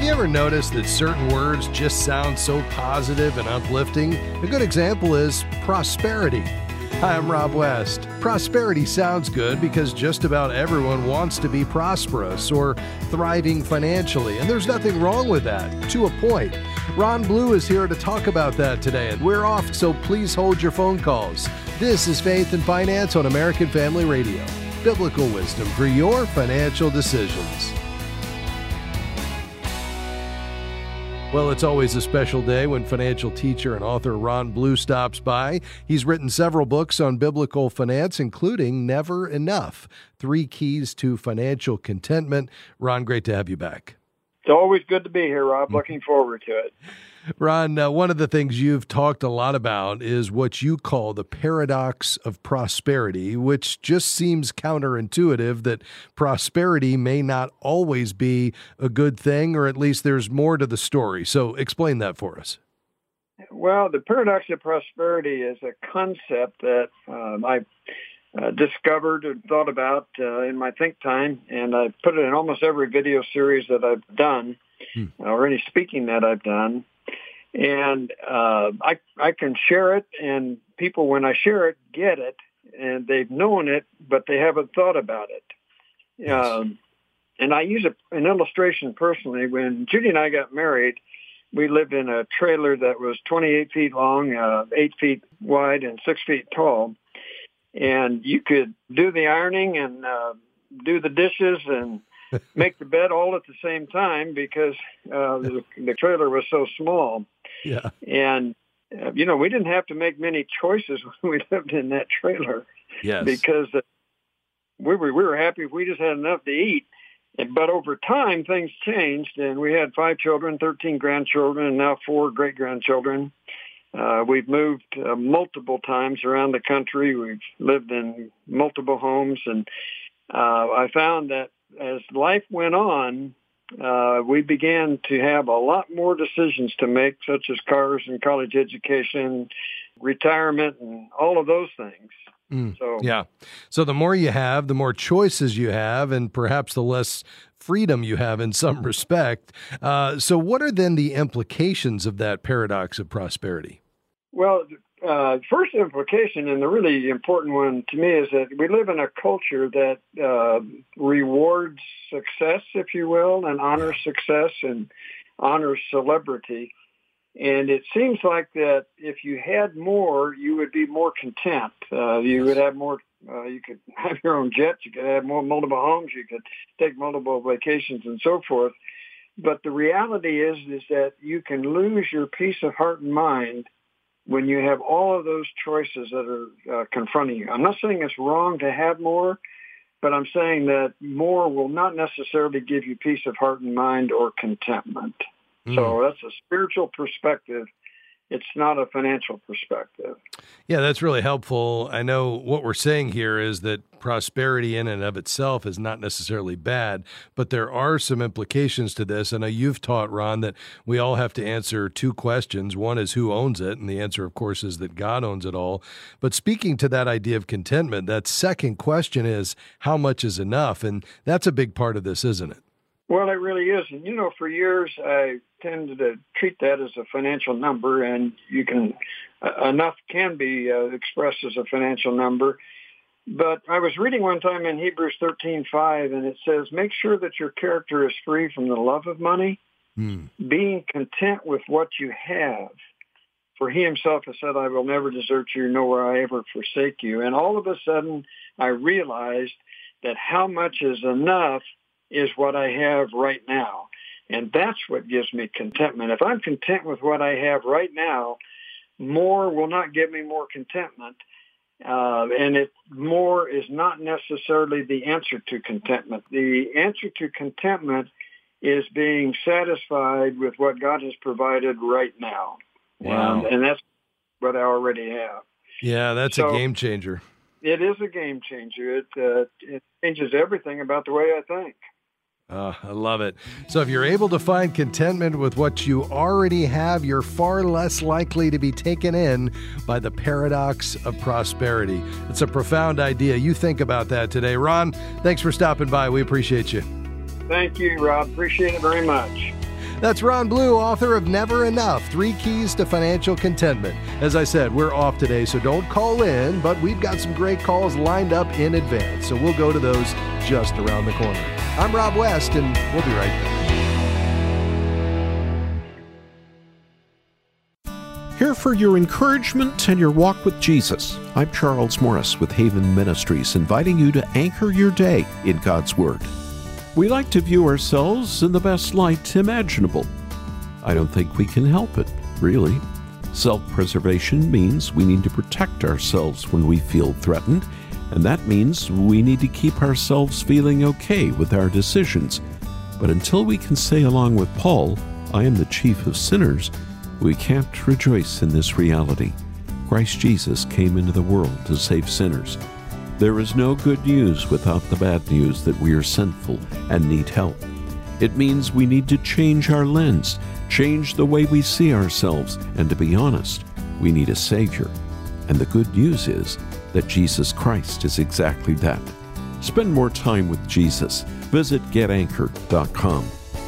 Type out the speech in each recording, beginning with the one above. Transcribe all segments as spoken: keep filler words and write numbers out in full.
Have you ever noticed that certain words just sound so positive and uplifting? A good example is prosperity. Hi, I'm Rob West. Prosperity sounds good because just about everyone wants to be prosperous or thriving financially, and there's nothing wrong with that, to a point. Ron Blue is here to talk about that today, and we're off, so please hold your phone calls. This is Faith and Finance on American Family Radio. Biblical wisdom for your financial decisions. Well, it's always a special day when financial teacher and author Ron Blue stops by. He's written several books on biblical finance, including Never Enough, Three Keys to Financial Contentment. Ron, great to have you back. It's always good to be here, Rob. Looking forward to it. Ron, uh, one of the things you've talked a lot about is what you call the paradox of prosperity, which just seems counterintuitive that prosperity may not always be a good thing, or at least there's more to the story. So explain that for us. Well, the paradox of prosperity is a concept that um, I uh, discovered and thought about uh, in my think time, and I put it in almost every video series that I've done, hmm. or any speaking that I've done. And uh, I I can share it, and people, when I share it, get it, and they've known it, but they haven't thought about it. Yes. Um, and I use a, an illustration personally. When Judy and I got married, we lived in a trailer that was twenty-eight feet long, uh, eight feet wide, and six feet tall. And you could do the ironing and uh, do the dishes and make the bed all at the same time because uh, the, the trailer was so small. Yeah. And, uh, you know, we didn't have to make many choices when we lived in that trailer. Yes. Because uh, we were we were happy if we just had enough to eat. But over time, things changed, and we had five children, thirteen grandchildren, and now four great-grandchildren. Uh, we've moved uh, multiple times around the country. We've lived in multiple homes, and uh, I found that as life went on, uh, we began to have a lot more decisions to make, such as cars and college education, retirement, and all of those things. Mm, so yeah. So the more you have, the more choices you have, and perhaps the less freedom you have in some respect. Uh, so what are then the implications of that paradox of prosperity? Well, Uh, first implication, and the really important one to me, is that we live in a culture that uh, rewards success, if you will, and honors success and honors celebrity. And it seems like that if you had more, you would be more content. Uh, you would have more, uh, you could have your own jets, you could have more multiple homes, you could take multiple vacations and so forth. But the reality is, is that you can lose your peace of heart and mind when you have all of those choices that are uh, confronting you. I'm not saying it's wrong to have more, but I'm saying that more will not necessarily give you peace of heart and mind or contentment. Mm. So that's a spiritual perspective. It's not a financial perspective. Yeah, that's really helpful. I know what we're saying here is that prosperity in and of itself is not necessarily bad, but there are some implications to this. I know you've taught, Ron, that we all have to answer two questions. One is who owns it, and the answer, of course, is that God owns it all. But speaking to that idea of contentment, that second question is how much is enough? And that's a big part of this, isn't it? Well, it really is. And, you know, for years, I tended to treat that as a financial number, and you can, uh, enough can be uh, expressed as a financial number. But I was reading one time in Hebrews thirteen five, and it says, make sure that your character is free from the love of money, hmm. being content with what you have. For he himself has said, I will never desert you, nor will I ever forsake you. And all of a sudden, I realized that how much is enough is what I have right now. And that's what gives me contentment. If I'm content with what I have right now, more will not give me more contentment. Uh, and it more is not necessarily the answer to contentment. The answer to contentment is being satisfied with what God has provided right now. Wow. And, and that's what I already have. Yeah, that's so, a game changer. It is a game changer. It, uh, it changes everything about the way I think. Uh, I love it. So if you're able to find contentment with what you already have, you're far less likely to be taken in by the paradox of prosperity. It's a profound idea. You think about that today. Ron, thanks for stopping by. We appreciate you. Thank you, Rob. Appreciate it very much. That's Ron Blue, author of Never Enough, Three Keys to Financial Contentment. As I said, we're off today, so don't call in, but we've got some great calls lined up in advance, so we'll go to those just around the corner. I'm Rob West, and we'll be right back. Here for your encouragement and your walk with Jesus. I'm Charles Morris with Haven Ministries, inviting you to anchor your day in God's Word. We like to view ourselves in the best light imaginable. I don't think we can help it, really. Self-preservation means we need to protect ourselves when we feel threatened, and that means we need to keep ourselves feeling okay with our decisions. But until we can say along with Paul, I am the chief of sinners, we can't rejoice in this reality. Christ Jesus came into the world to save sinners. There is no good news without the bad news that we are sinful and need help. It means we need to change our lens, change the way we see ourselves, and to be honest, we need a Savior. And the good news is that Jesus Christ is exactly that. Spend more time with Jesus. Visit get anchored dot com.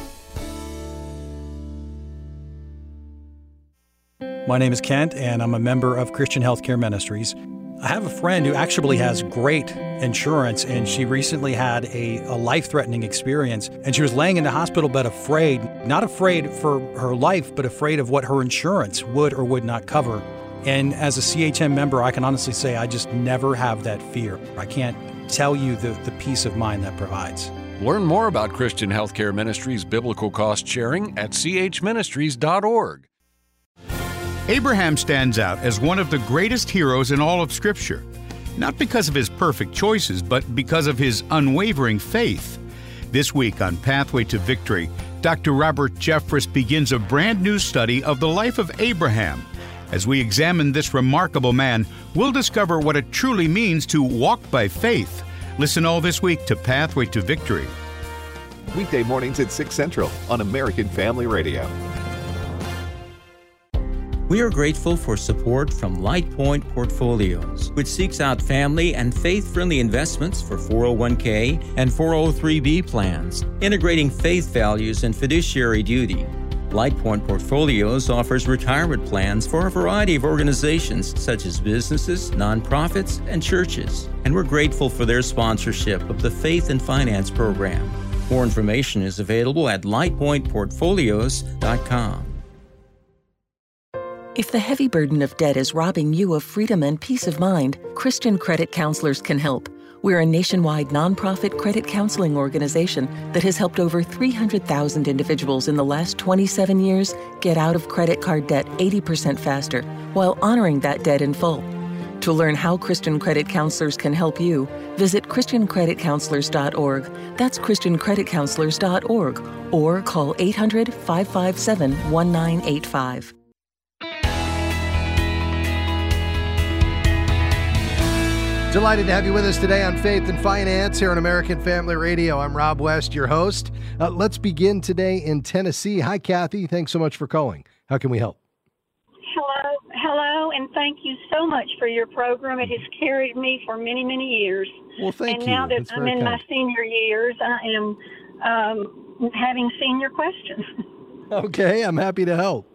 My name is Kent, and I'm a member of Christian Healthcare Ministries. I have a friend who actually has great insurance, and she recently had a, a life-threatening experience, and she was laying in the hospital bed afraid, not afraid for her life, but afraid of what her insurance would or would not cover. And as a C H M member, I can honestly say I just never have that fear. I can't tell you the, the peace of mind that provides. Learn more about Christian Healthcare Ministries biblical cost sharing at c h ministries dot org. Abraham stands out as one of the greatest heroes in all of Scripture, not because of his perfect choices, but because of his unwavering faith. This week on Pathway to Victory, Doctor Robert Jeffress begins a brand new study of the life of Abraham. As we examine this remarkable man, we'll discover what it truly means to walk by faith. Listen all this week to Pathway to Victory. Weekday mornings at six Central on American Family Radio. We are grateful for support from LightPoint Portfolios, which seeks out family and faith-friendly investments for four oh one k and four oh three b plans, integrating faith values and fiduciary duty. LightPoint Portfolios offers retirement plans for a variety of organizations such as businesses, nonprofits, and churches, and we're grateful for their sponsorship of the Faith and Finance program. More information is available at light point portfolios dot com. If the heavy burden of debt is robbing you of freedom and peace of mind, Christian Credit Counselors can help. We're a nationwide nonprofit credit counseling organization that has helped over three hundred thousand individuals in the last twenty-seven years get out of credit card debt eighty percent faster while honoring that debt in full. To learn how Christian Credit Counselors can help you, visit christian credit counselors dot org. That's christian credit counselors dot org, or call eight hundred, five five seven, one nine eight five. Delighted to have you with us today on Faith and Finance here on American Family Radio. I'm Rob West, your host. Uh, let's begin today in Tennessee. Hi, Kathy. Thanks so much for calling. How can we help? Hello, hello, and thank you so much for your program. It has carried me for many, many years. Well, thank and you. And now that That's I'm in kind. my senior years, I am um, having senior questions. Okay, I'm happy to help.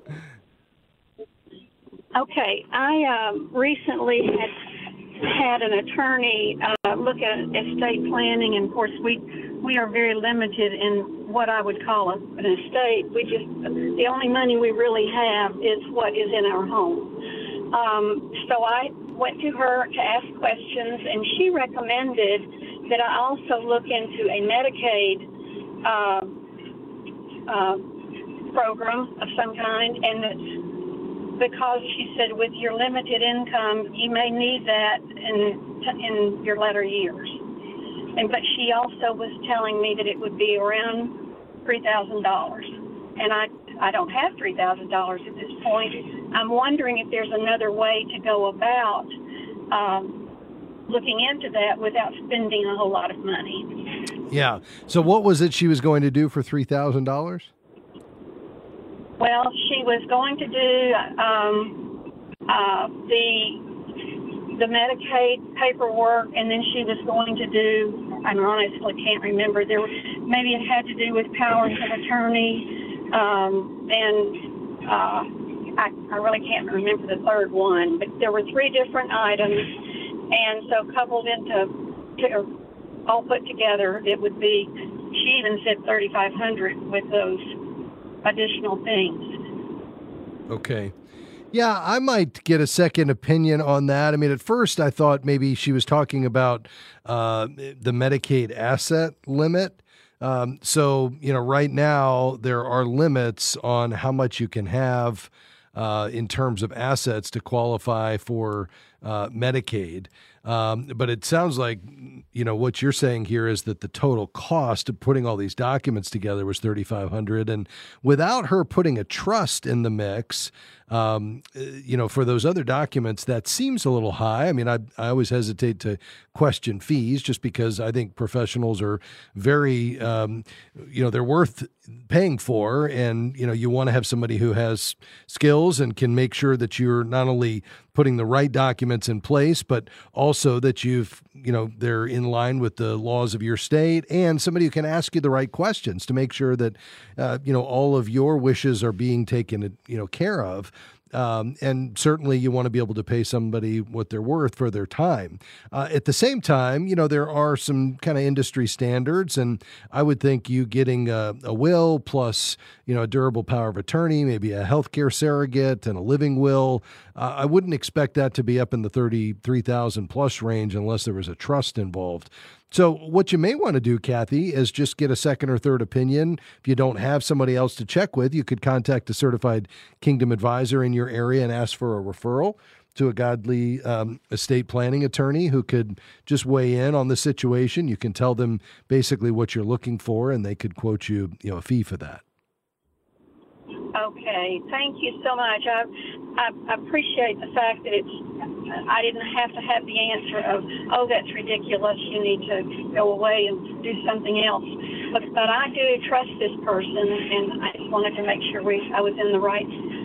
Okay, I um, recently had had an attorney uh, look at estate planning, and of course we we are very limited in what I would call a, an estate. We just the only money we really have is what is in our home. Um, so I went to her to ask questions, and she recommended that I also look into a Medicaid uh, uh, program of some kind, and that because she said with your limited income, you may need that in in your latter years. And but she also was telling me that it would be around three thousand dollars. And I, I don't have three thousand dollars at this point. I'm wondering if there's another way to go about um, looking into that without spending a whole lot of money. Yeah. So what was it she was going to do for three thousand dollars? Well, she was going to do um, uh, the the Medicaid paperwork, and then she was going to do, I honestly can't remember, there was, maybe it had to do with powers of attorney, Um, and uh, I, I really can't remember the third one, but there were three different items, and so coupled into, to, all put together, it would be, she even said thirty-five hundred dollars with those additional things. Okay. Yeah, I might get a second opinion on that. I mean, at first I thought maybe she was talking about uh, the Medicaid asset limit. Um, so, you know, right now there are limits on how much you can have uh, in terms of assets to qualify for uh, Medicaid. Um, but it sounds like, you know, what you're saying here is that the total cost of putting all these documents together was thirty-five hundred dollars. And without her putting a trust in the mix, um, you know, for those other documents, that seems a little high. I mean, I, I always hesitate to question fees just because I think professionals are very, um, you know, they're worth paying for. And, you know, you want to have somebody who has skills and can make sure that you're not only putting the right documents in place, but also that you've, you know, they're in line with the laws of your state, and somebody who can ask you the right questions to make sure that, uh, you know, all of your wishes are being taken, you know, care of. Um, and certainly you want to be able to pay somebody what they're worth for their time. Uh, at the same time, you know, there are some kind of industry standards, and I would think you getting a, a will plus, you know, a durable power of attorney, maybe a healthcare surrogate and a living will. Uh, I wouldn't expect that to be up in the thirty-three thousand plus range unless there was a trust involved. So what you may want to do, Kathy, is just get a second or third opinion. If you don't have somebody else to check with, you could contact a certified Kingdom advisor in your area and ask for a referral to a godly um, estate planning attorney who could just weigh in on the situation. You can tell them basically what you're looking for, and they could quote you, you know, a fee for that. Okay, thank you so much. I, I appreciate the fact that it's, I didn't have to have the answer of, oh, that's ridiculous, you need to go away and do something else. But, but I do trust this person, and I just wanted to make sure we, I was in the right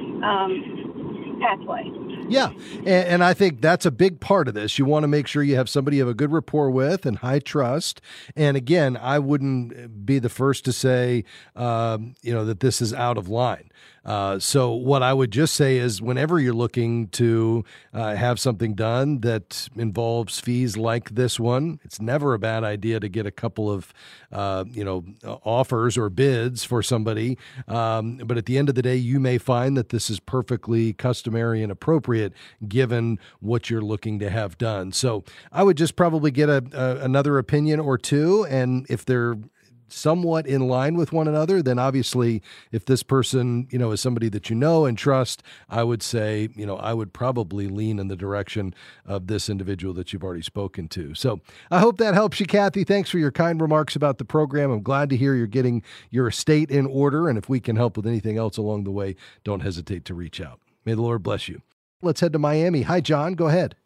um, pathway. Yeah, and, and I think that's a big part of this. You want to make sure you have somebody you have a good rapport with and high trust. And again, I wouldn't be the first to say, um, you know, that this is out of line. Uh, so what I would just say is whenever you're looking to uh, have something done that involves fees like this one, it's never a bad idea to get a couple of, uh, you know, offers or bids for somebody. Um, but at the end of the day, you may find that this is perfectly customary and appropriate given what you're looking to have done. So I would just probably get a, a another opinion or two. And if they're somewhat in line with one another, then obviously if this person, you know, is somebody that you know and trust, I would say, you know, I would probably lean in the direction of this individual that you've already spoken to. So I hope that helps you, Kathy. Thanks for your kind remarks about the program. I'm glad to hear you're getting your estate in order. And if we can help with anything else along the way, don't hesitate to reach out. May the Lord bless you. Let's head to Miami. Hi, John. Go ahead.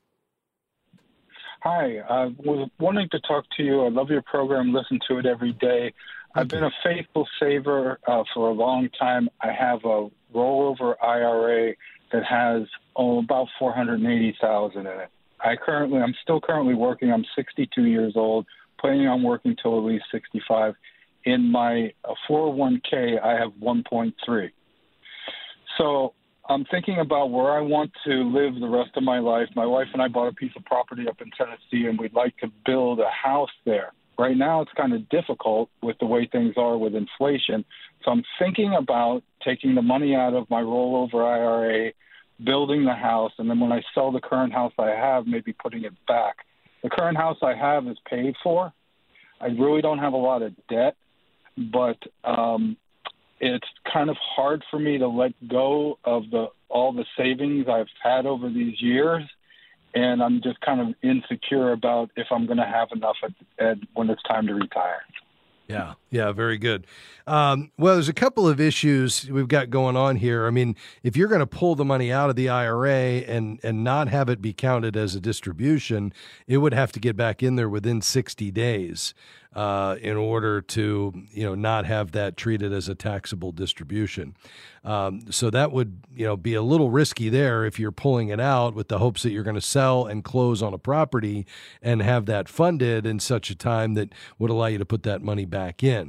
Hi, I was wanting to talk to you. I love your program, listen to it every day. I've been a faithful saver uh, for a long time. I have a rollover I R A that has oh, about four hundred eighty thousand dollars in it. I currently, I'm still currently working. I'm sixty-two years old, planning on working till at least sixty-five. In my uh, four oh one k, I have one point three. So I'm thinking about where I want to live the rest of my life. My wife and I bought a piece of property up in Tennessee, and we'd like to build a house there. Right now, it's kind of difficult with the way things are with inflation. So I'm thinking about taking the money out of my rollover I R A, building the house, and then when I sell the current house I have, maybe putting it back. The current house I have is paid for. I really don't have a lot of debt, but um, it's kind of hard for me to let go of the all the savings I've had over these years, and I'm just kind of insecure about if I'm going to have enough at, at when it's time to retire. Yeah, yeah, very good. Um, well, there's a couple of issues we've got going on here. I mean, if you're going to pull the money out of the I R A and and not have it be counted as a distribution, it would have to get back in there within sixty days uh, in order to, you know, not have that treated as a taxable distribution. Um, so that would, you know, be a little risky there if you're pulling it out with the hopes that you're going to sell and close on a property and have that funded in such a time that would allow you to put that money back in.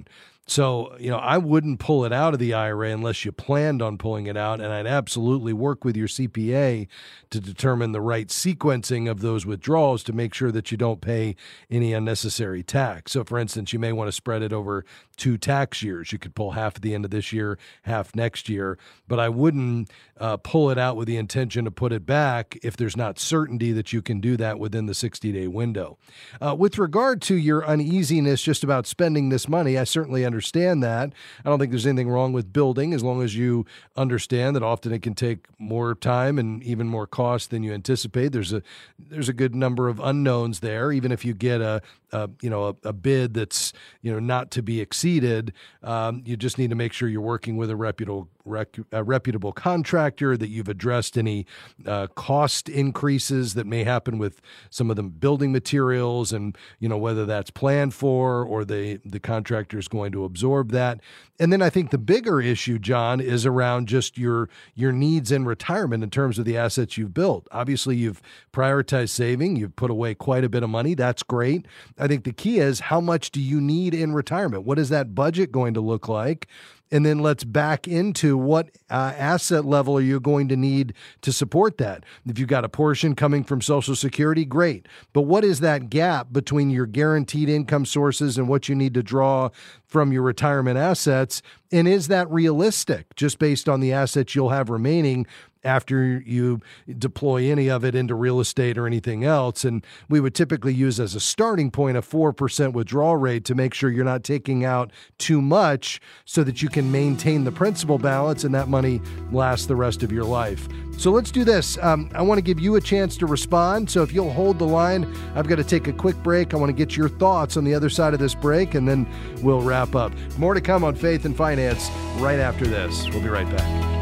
So, you know, I wouldn't pull it out of the I R A unless you planned on pulling it out, and I'd absolutely work with your C P A to determine the right sequencing of those withdrawals to make sure that you don't pay any unnecessary tax. So, for instance, you may want to spread it over two tax years. You could pull half at the end of this year, half next year, but I wouldn't uh, pull it out with the intention to put it back if there's not certainty that you can do that within the sixty-day window. Uh, with regard to your uneasiness just about spending this money, I certainly understand that. I don't think there's anything wrong with building as long as you understand that often it can take more time and even more cost than you anticipate. There's a there's a good number of unknowns there. Even if you get a, a you know a, a bid that's you know not to be exceeded, um, you just need to make sure you're working with a reputable rec, a reputable contractor, that you've addressed any uh, cost increases that may happen with some of the building materials, and you know whether that's planned for or the the contractor is going to absorb that. And then I think the bigger issue, John, is around just your your needs in retirement in terms of the assets you've built. Obviously, you've prioritized saving. You've put away quite a bit of money. That's great. I think the key is, how much do you need in retirement? What is that budget going to look like? And then let's back into what uh, asset level are you going to need to support that. If you've got a portion coming from Social Security, great. But what is that gap between your guaranteed income sources and what you need to draw from your retirement assets? And is that realistic just based on the assets you'll have remaining after you deploy any of it into real estate or anything else? And we would typically use as a starting point a four percent withdrawal rate to make sure you're not taking out too much so that you can maintain the principal balance and that money lasts the rest of your life. So let's do this. Um, I want to give you a chance to respond. So if you'll hold the line, I've got to take a quick break. I want to get your thoughts on the other side of this break, and then we'll wrap up. More to come on Faith and Finance right after this. We'll be right back.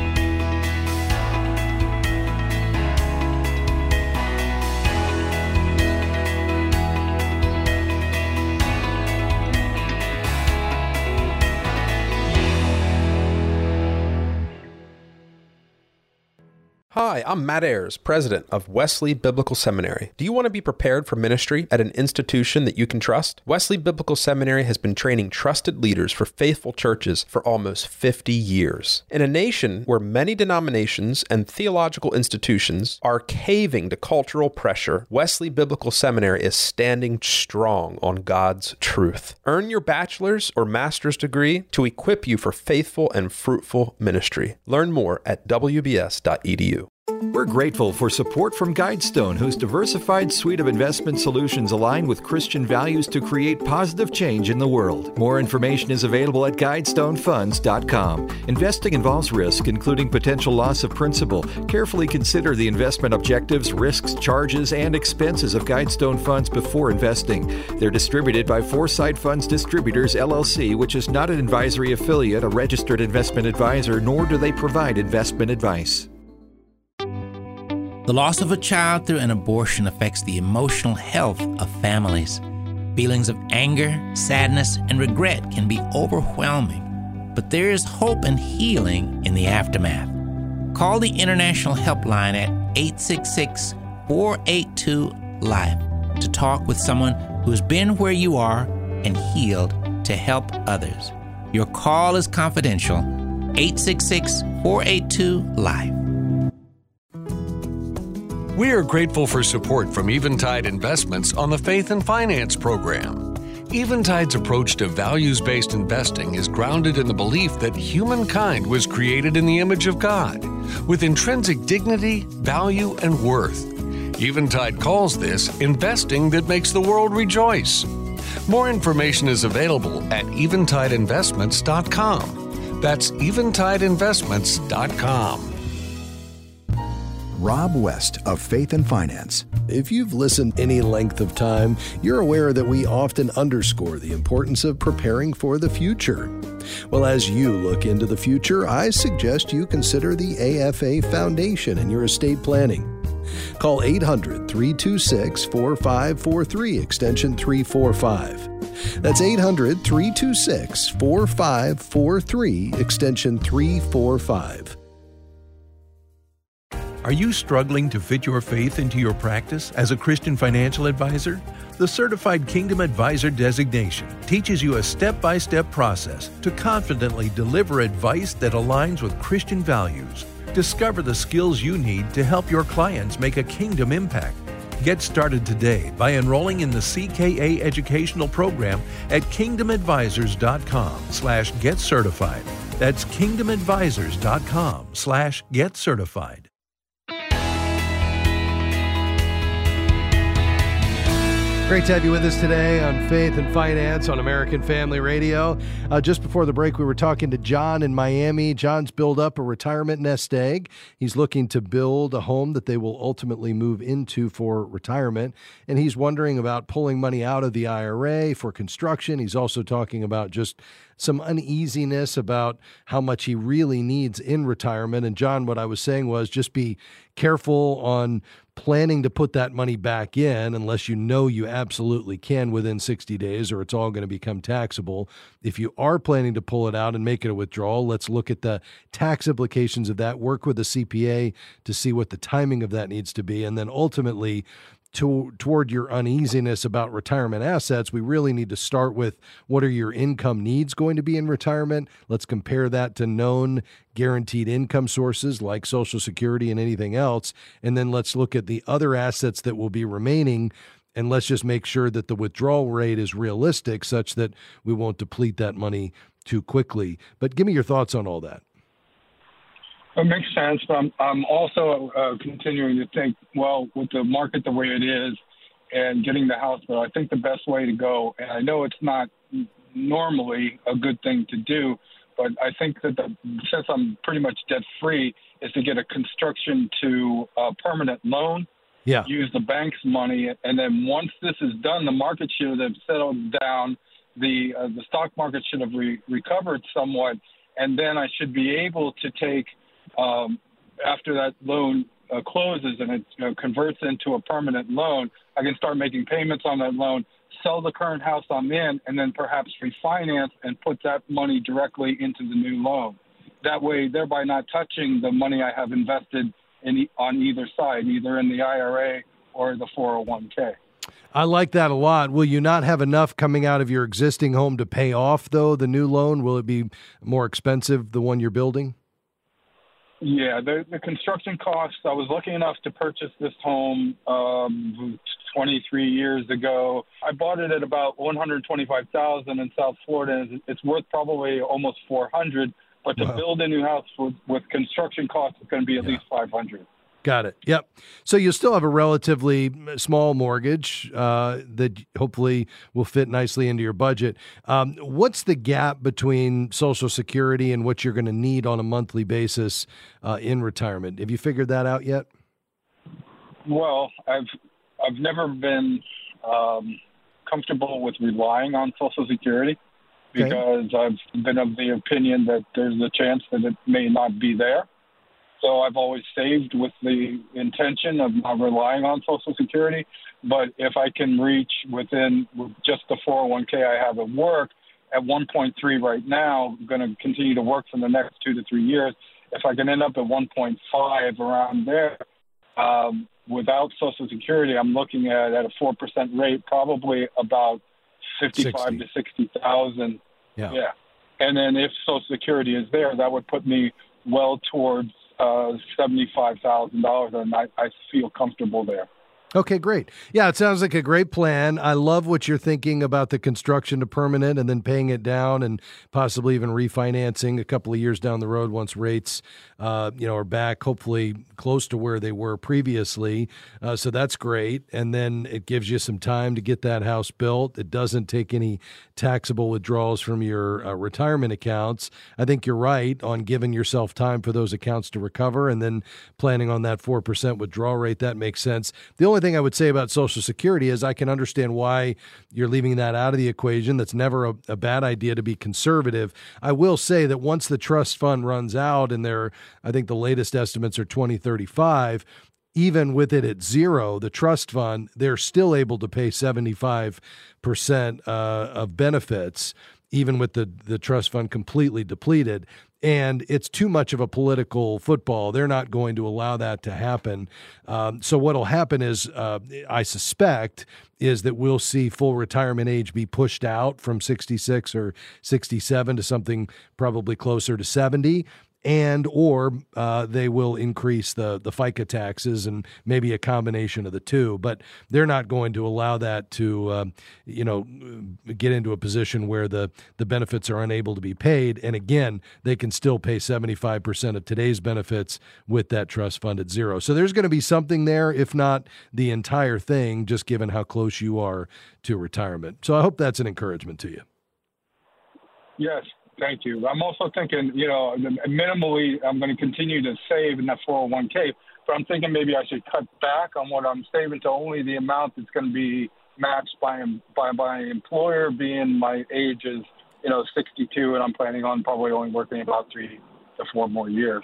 Hi, I'm Matt Ayers, president of Wesley Biblical Seminary. Do you want to be prepared for ministry at an institution that you can trust? Wesley Biblical Seminary has been training trusted leaders for faithful churches for almost fifty years. In a nation where many denominations and theological institutions are caving to cultural pressure, Wesley Biblical Seminary is standing strong on God's truth. Earn your bachelor's or master's degree to equip you for faithful and fruitful ministry. Learn more at w b s dot e d u. We're grateful for support from Guidestone, whose diversified suite of investment solutions align with Christian values to create positive change in the world. More information is available at guidestone funds dot com. Investing involves risk, including potential loss of principal. Carefully consider the investment objectives, risks, charges, and expenses of Guidestone funds before investing. They're distributed by Foresight Funds Distributors, L L C, which is not an advisory affiliate, a registered investment advisor, nor do they provide investment advice. The loss of a child through an abortion affects the emotional health of families. Feelings of anger, sadness, and regret can be overwhelming, but there is hope and healing in the aftermath. Call the International Helpline at eight six six, four eight two, LIFE to talk with someone who has been where you are and healed to help others. Your call is confidential. eight six six, four eight two, LIFE. We are grateful for support from Eventide Investments on the Faith and Finance program. Eventide's approach to values-based investing is grounded in the belief that humankind was created in the image of God, with intrinsic dignity, value, and worth. Eventide calls this investing that makes the world rejoice. More information is available at eventide investments dot com. That's eventide investments dot com. Rob West of Faith and Finance. If you've listened any length of time, you're aware that we often underscore the importance of preparing for the future. Well, as you look into the future, I suggest you consider the A F A Foundation in your estate planning. Call eight hundred, three two six, four five four three, extension three four five. That's eight hundred, three two six, four five four three, extension three four five. Are you struggling to fit your faith into your practice as a Christian financial advisor? The Certified Kingdom Advisor designation teaches you a step-by-step process to confidently deliver advice that aligns with Christian values. Discover the skills you need to help your clients make a kingdom impact. Get started today by enrolling in the C K A educational program at kingdom advisors dot com slash get certified. That's kingdom advisors dot com slash get certified. Great to have you with us today on Faith and Finance on American Family Radio. Uh, just before the break, we were talking to John in Miami. John's built up a retirement nest egg. He's looking to build a home that they will ultimately move into for retirement. And he's wondering about pulling money out of the I R A for construction. He's also talking about just some uneasiness about how much he really needs in retirement. And John, what I was saying was just be careful on planning to put that money back in unless you know you absolutely can within sixty days or it's all going to become taxable. If you are planning to pull it out and make it a withdrawal, let's look at the tax implications of that, work with a C P A to see what the timing of that needs to be, and then ultimately To, toward your uneasiness about retirement assets, we really need to start with what are your income needs going to be in retirement. Let's compare that to known guaranteed income sources like Social Security and anything else. And then let's look at the other assets that will be remaining. And let's just make sure that the withdrawal rate is realistic such that we won't deplete that money too quickly. But give me your thoughts on all that. It makes sense, but I'm, I'm also uh, continuing to think, well, with the market the way it is and getting the house built, I think the best way to go, and I know it's not normally a good thing to do, but I think that the, since I'm pretty much debt-free, is to get a construction to a permanent loan, yeah. use the bank's money, and then once this is done, the market should have settled down, the, uh, the stock market should have re- recovered somewhat, and then I should be able to take Um, after that loan uh, closes and it you know, converts into a permanent loan, I can start making payments on that loan, sell the current house I'm in, and then perhaps refinance and put that money directly into the new loan. That way, thereby not touching the money I have invested in e- on either side, either in the I R A or the four oh one k. I like that a lot. Will you not have enough coming out of your existing home to pay off, though, the new loan? Will it be more expensive, the one you're building? Yeah, the, the construction costs, I was lucky enough to purchase this home um, twenty-three years ago. I bought it at about one hundred twenty-five thousand dollars in South Florida. It's worth probably almost four hundred dollars, but to wow. build a new house with, with construction costs, it's going to be at yeah. least five hundred dollars. Got it. Yep. So you'll still have a relatively small mortgage uh, that hopefully will fit nicely into your budget. Um, what's the gap between Social Security and what you're going to need on a monthly basis uh, in retirement? Have you figured that out yet? Well, I've I've never been um, comfortable with relying on Social Security because okay. I've been of the opinion that there's a chance that it may not be there. So I've always saved with the intention of not relying on Social Security. But if I can reach within just the four oh one k I have at work at one point three right now, I'm going to continue to work for the next two to three years. If I can end up at one point five around there um, without Social Security, I'm looking at at a four percent rate, probably about fifty-five to sixty thousand. Yeah. Yeah. And then if Social Security is there, that would put me well towards Uh, seventy-five thousand dollars, and I, I feel comfortable there. Okay, great. Yeah, it sounds like a great plan. I love what you're thinking about the construction to permanent and then paying it down and possibly even refinancing a couple of years down the road once rates, uh, you know, are back, hopefully close to where they were previously. Uh, so that's great. And then it gives you some time to get that house built. It doesn't take any taxable withdrawals from your uh, retirement accounts. I think you're right on giving yourself time for those accounts to recover and then planning on that four percent withdrawal rate. That makes sense. The only thing I would say about Social Security is I can understand why you're leaving that out of the equation. That's never a, a bad idea to be conservative. I will say that once the trust fund runs out, and there, I think the latest estimates are twenty thirty-five, even with it at zero, the trust fund, they're still able to pay seventy-five percent uh, of benefits, even with the, the trust fund completely depleted. And it's too much of a political football. They're not going to allow that to happen. Um, so what will happen is, uh, I suspect, is that we'll see full retirement age be pushed out from sixty-six or sixty-seven to something probably closer to seventy. And or uh, they will increase the, the FICA taxes, and maybe a combination of the two. But they're not going to allow that to, uh, you know, get into a position where the, the benefits are unable to be paid. And again, they can still pay seventy-five percent of today's benefits with that trust fund at zero. So there's going to be something there, if not the entire thing, just given how close you are to retirement. So I hope that's an encouragement to you. Yes. Thank you. I'm also thinking, you know, minimally, I'm going to continue to save in that four oh one k, but I'm thinking maybe I should cut back on what I'm saving to only the amount that's going to be matched by by my employer, being my age is, you know, sixty-two, and I'm planning on probably only working about three to four more years.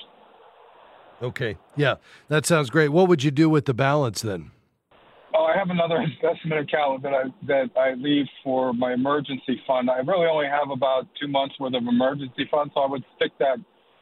Okay. Yeah, that sounds great. What would you do with the balance then? Oh, I have another investment account that I that I leave for my emergency fund. I really only have about two months worth of emergency fund, so I would stick that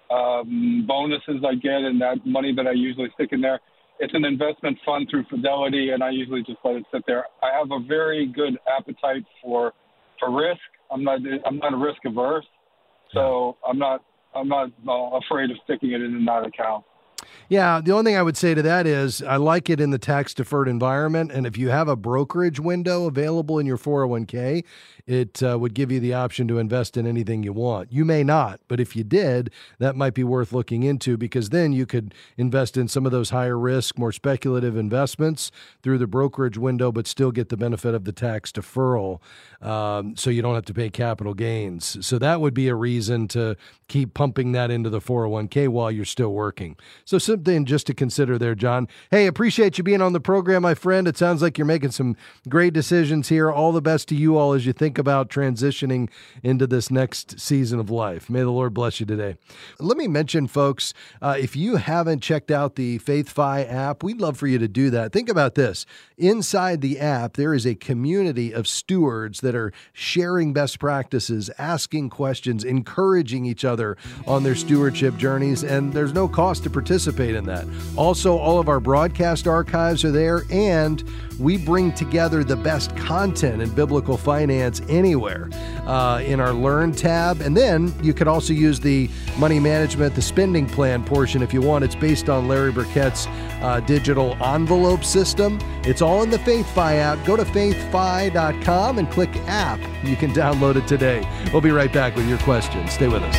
um, bonuses I get and that money that I usually stick in there. It's an investment fund through Fidelity, and I usually just let it sit there. I have a very good appetite for for risk. I'm not I'm not risk averse, so I'm not I'm not uh, afraid of sticking it in that account. Yeah, the only thing I would say to that is I like it in the tax-deferred environment, and if you have a brokerage window available in your four oh one k, it uh, would give you the option to invest in anything you want. You may not, but if you did, that might be worth looking into, because then you could invest in some of those higher risk, more speculative investments through the brokerage window, but still get the benefit of the tax deferral, um, so you don't have to pay capital gains. So that would be a reason to keep pumping that into the four oh one k while you're still working. So something just to consider there, John. Hey, appreciate you being on the program, my friend. It sounds like you're making some great decisions here. All the best to you all as you think about transitioning into this next season of life. May the Lord bless you today. Let me mention, folks, uh, if you haven't checked out the FaithFi app, we'd love for you to do that. Think about this. Inside the app, there is a community of stewards that are sharing best practices, asking questions, encouraging each other on their stewardship journeys, and there's no cost to participate in that. Also, all of our broadcast archives are there, and we bring together the best content in biblical finance anywhere uh, in our Learn tab. And then you could also use the money management, the spending plan portion if you want. It's based on Larry Burkett's uh, digital envelope system. It's all in the FaithFi app. Go to faith fi dot com and click app. You can download it today. We'll be right back with your questions. Stay with us.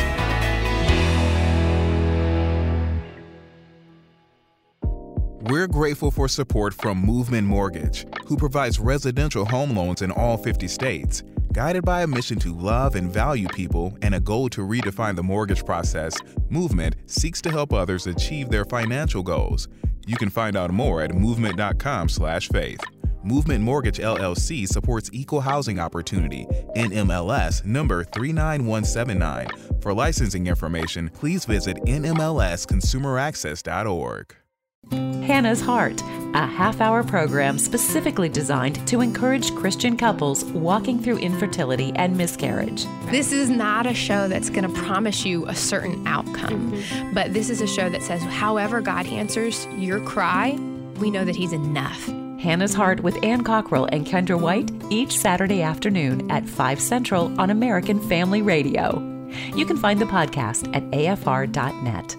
We're grateful for support from Movement Mortgage, who provides residential home loans in all fifty states. Guided by a mission to love and value people and a goal to redefine the mortgage process, Movement seeks to help others achieve their financial goals. You can find out more at movement dot com slash faith. Movement Mortgage L L C supports equal housing opportunity, N M L S number three nine one seven nine. For licensing information, please visit N M L S consumer access dot org. Hannah's Heart, a half-hour program specifically designed to encourage Christian couples walking through infertility and miscarriage. This is not a show that's going to promise you a certain outcome, mm-hmm. but this is a show that says, however God answers your cry, we know that He's enough. Hannah's Heart with Ann Cockrell and Kendra White, each Saturday afternoon at five Central on American Family Radio. You can find the podcast at A F R dot net.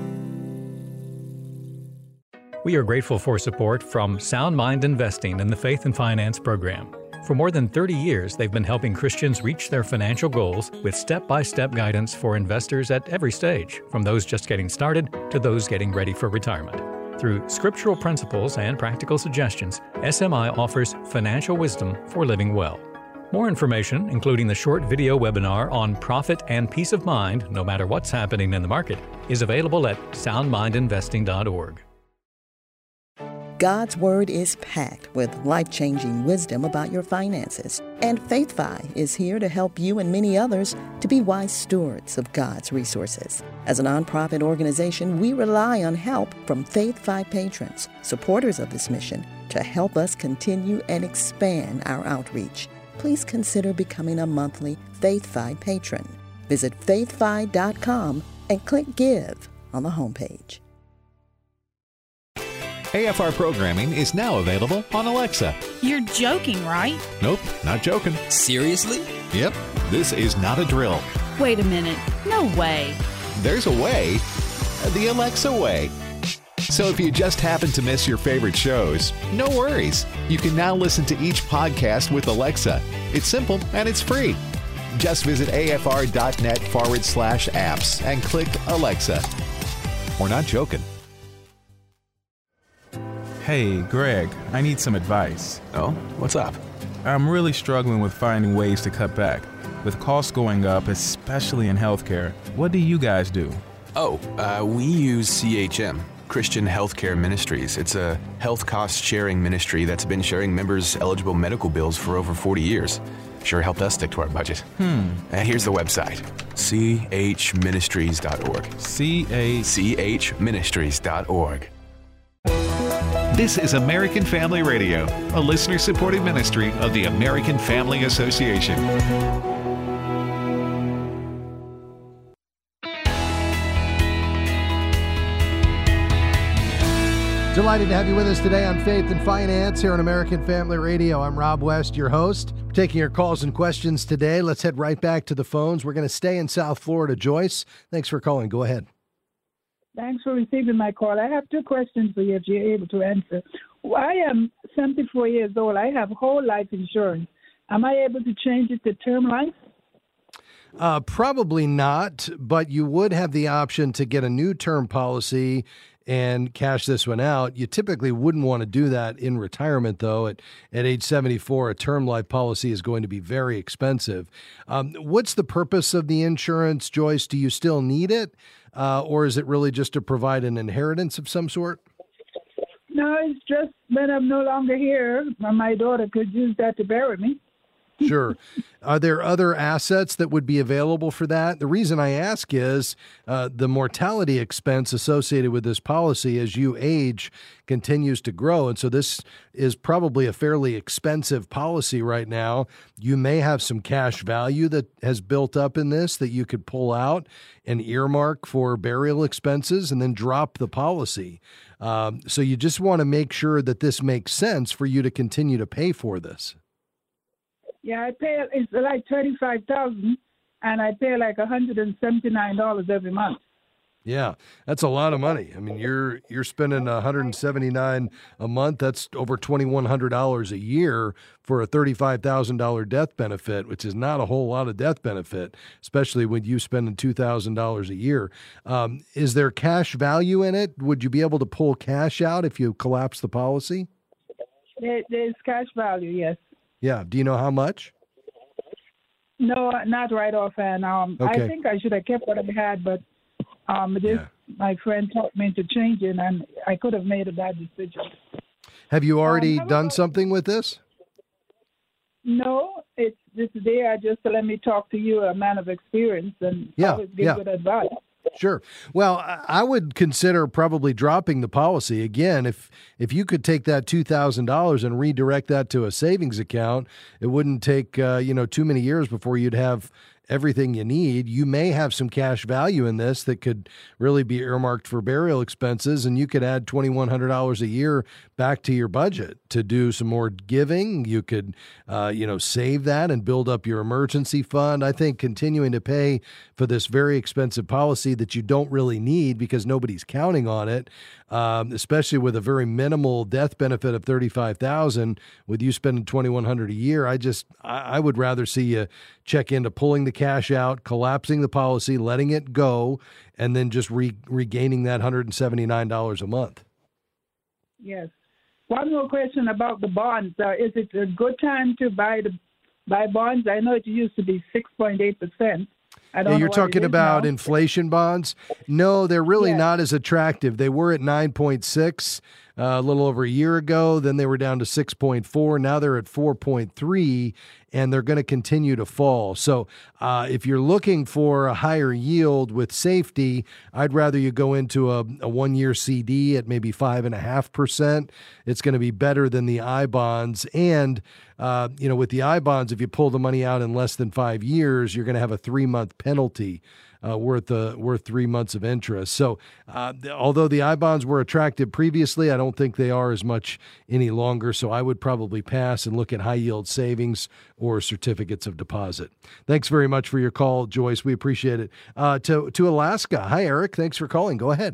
We are grateful for support from Sound Mind Investing and the Faith and Finance Program. For more than thirty years, they've been helping Christians reach their financial goals with step-by-step guidance for investors at every stage, from those just getting started to those getting ready for retirement. Through scriptural principles and practical suggestions, S M I offers financial wisdom for living well. More information, including the short video webinar on profit and peace of mind, no matter what's happening in the market, is available at sound mind investing dot org. God's Word is packed with life-changing wisdom about your finances. And FaithFi is here to help you and many others to be wise stewards of God's resources. As a nonprofit organization, we rely on help from FaithFi patrons, supporters of this mission, to help us continue and expand our outreach. please consider becoming a monthly FaithFi patron. Visit faith fi dot com and click Give on the homepage. A F R programming is now available on Alexa. You're joking, right? Nope, not joking. Seriously? Yep, this is not a drill. Wait a minute. No way. There's a way. The Alexa way. So if you just happen to miss your favorite shows, no worries. You can now listen to each podcast with Alexa. It's simple and it's free. Just visit afr.net forward slash apps and click Alexa. We're not joking. Hey, Greg, I need some advice. Oh, what's up? I'm really struggling with finding ways to cut back. With costs going up, especially in healthcare, what do you guys do? Oh, uh, we use C H M, Christian Healthcare Ministries. It's a health cost sharing ministry that's been sharing members' eligible medical bills for over forty years. Sure helped us stick to our budget. Hmm. Uh, here's the website, c h ministries dot org. C A C H ministries dot org. This is American Family Radio, a listener-supported ministry of the American Family Association. Delighted to have you with us today on Faith and Finance here on American Family Radio. I'm Rob West, your host. We're taking your calls and questions today. Let's head right back to the phones. We're going to stay in South Florida. Joyce, thanks for calling. Go ahead. Thanks for receiving my call. I have two questions for you if you're able to answer. I am seventy-four years old. I have whole life insurance. Am I able to change it to term life? Uh, probably not, but you would have the option to get a new term policy and cash this one out. You typically wouldn't want to do that in retirement, though. At, at age seventy-four, a term life policy is going to be very expensive. Um, what's the purpose of the insurance, Joyce? Do you still need it, uh, or is it really just to provide an inheritance of some sort? No, it's just when I'm no longer here, my daughter could use that to bury me. Sure. Are there other assets that would be available for that? The reason I ask is uh, the mortality expense associated with this policy as you age continues to grow. And so this is probably a fairly expensive policy right now. You may have some cash value that has built up in this that you could pull out and earmark for burial expenses and then drop the policy. Um, so you just want to make sure that this makes sense for you to continue to pay for this. Yeah, I pay, it's like thirty-five thousand dollars, and I pay like one hundred seventy-nine dollars every month. Yeah, that's a lot of money. I mean, you're you're spending one hundred seventy-nine dollars a month. That's over twenty-one hundred dollars a year for a thirty-five thousand dollars death benefit, which is not a whole lot of death benefit, especially when you spending two thousand dollars a year. Um, is there cash value in it? Would you be able to pull cash out if you collapse the policy? There, there's cash value, yes. Yeah. Do you know how much? No, not right offhand. Um, Okay. I think I should have kept what I had, but um, this, my friend taught me to change it, and I could have made a bad decision. Have you already Um, how done about- something with this? No, it's this is there just to let me talk to you, a man of experience, and Yeah, always give yeah. good advice. Sure. Well, I I would consider probably dropping the policy. Again, if if you could take that two thousand dollars and redirect that to a savings account, it wouldn't take uh, you know too many years before you'd have everything you need. You may have some cash value in this that could really be earmarked for burial expenses, and you could add twenty-one hundred dollars a year back to your budget to do some more giving. You could, uh, you know, save that and build up your emergency fund. I think continuing to pay for this very expensive policy that you don't really need because nobody's counting on it, um, especially with a very minimal death benefit of thirty-five thousand dollars, with you spending twenty-one hundred dollars a year, I just, I, I would rather see you check into pulling the cash out, collapsing the policy, letting it go, and then just re- regaining that one hundred seventy-nine dollars a month. Yes. One more question about the bonds. Uh, is it a good time to buy the buy bonds? I know it used to be six point eight percent. I don't Yeah, know you're what talking it is about now. inflation bonds? No, they're really Yes. not as attractive. They were at nine point six uh, a little over a year ago. Then they were down to six point four. Now they're at four point three, and they're going to continue to fall. So uh, if you're looking for a higher yield with safety, I'd rather you go into a, a one-year C D at maybe five point five percent. It's going to be better than the I bonds. And, uh, you know, with the I bonds, if you pull the money out in less than five years, you're going to have a three-month penalty uh, worth uh, worth three months of interest. So uh, although the I bonds were attractive previously, I don't think they are as much any longer. So I would probably pass and look at high-yield savings or certificates of deposit. Thanks very much for your call, Joyce. We appreciate it. Uh, to, to Alaska. Hi, Eric. Thanks for calling. Go ahead.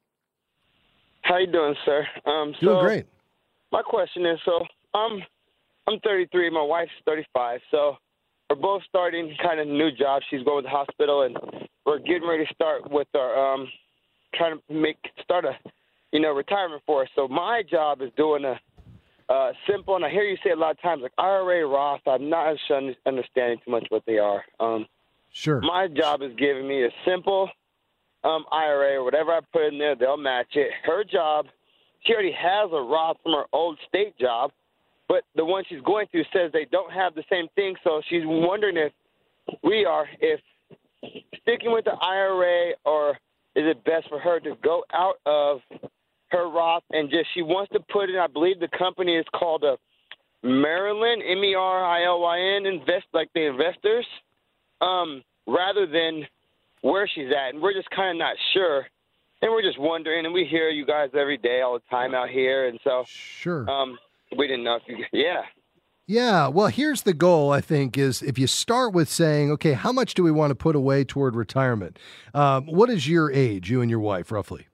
How you doing, sir? Um, so Doing great. My question is, so um, I'm thirty-three. My wife's thirty-five. So we're both starting kind of new jobs. She's going to the hospital, and we're getting ready to start with our um, trying to make start a you know retirement for us. So my job is doing a uh, simple, and I hear you say a lot of times like I R A, Roth. I'm not understanding too much what they are. Um, sure. My job is giving me a simple um, I R A or whatever I put in there, they'll match it. Her job, she already has a Roth from her old state job, but the one she's going through says they don't have the same thing. So she's wondering if we are, if sticking with the I R A, or is it best for her to go out of her Roth and just, she wants to put in, I believe the company is called a Maryland, M E R I L Y N, invest, like the investors, um, rather than where she's at. And we're just kind of not sure. And we're just wondering, and we hear you guys every day, all the time out here. And so, sure. Um, we didn't know if you, yeah. Yeah, well, here's the goal, I think, is if you start with saying, okay, how much do we want to put away toward retirement? Um, what is your age, you and your wife, roughly?